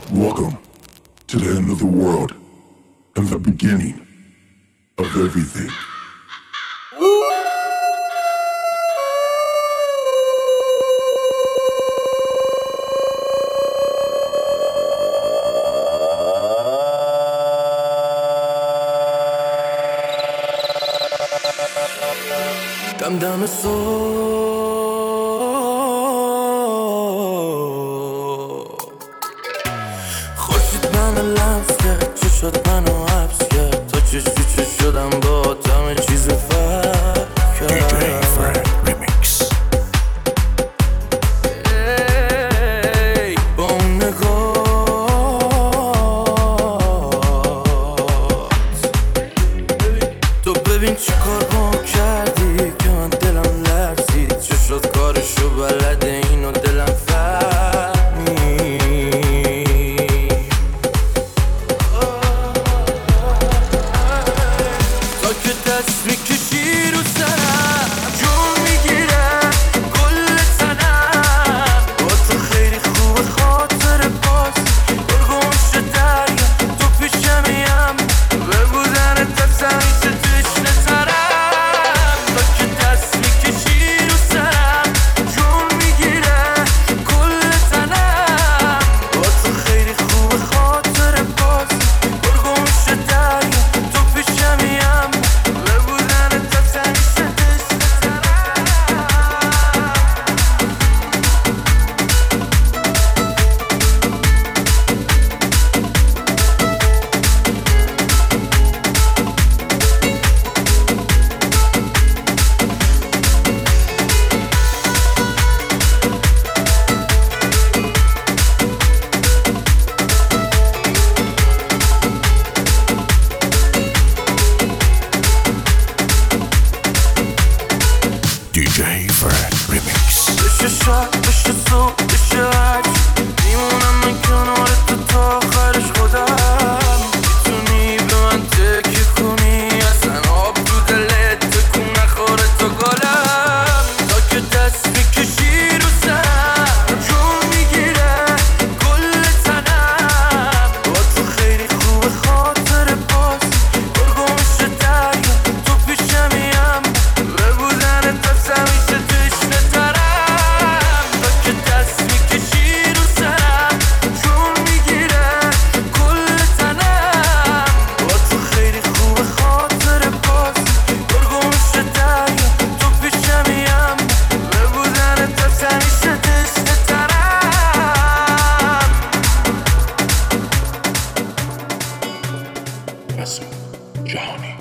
Welcome to the end of the world and the beginning of everything. دم صبح خورشید منو لمس کرد، چه شد منو حبس کرد، تا چش تو چش شدم با همه چیز فرق کرد. با اون نگاهت تو ببین چی کار با کردی که من دلم لرزید، چه شد کارشو بلده اینو دلم فهمید. تا که دست میکشی رو سرم جون میگیره کل تنم، با تو خیلی خوب خاطر باز برگمش دریا تو پیشمیم به بودن دست همیشه تشنه ترم. تا که دست میکشی رو سرم جون میگیره کل تنم، با تو خیلی خوب خاطر باز برگمش دریا تو پیشمیم به بودن دست همیشه تشنه ترم. DJ Fred Remix. بشه شب بشه صبح بشه هرچی میمونم من کنار تو تا آخرش خودم. میتونی به من تکیه کنی اصلا آب تو دلت تکون نخوره تا گلم. تا که دست میکشی رو سرم جون میگیره کل تنم، با تو خیلی خوب خاطر باز برگمش دریا تو پیشمیم به بودن دست همیشه تشنه ترم. تا که دست میکشی رو سرم جون میگیره کل تنم، با تو خیلی خوب خاطر باز برگمش دریا تو پیشمیم به بودن دست همیشه تشنه ترم. Listen, Johnny.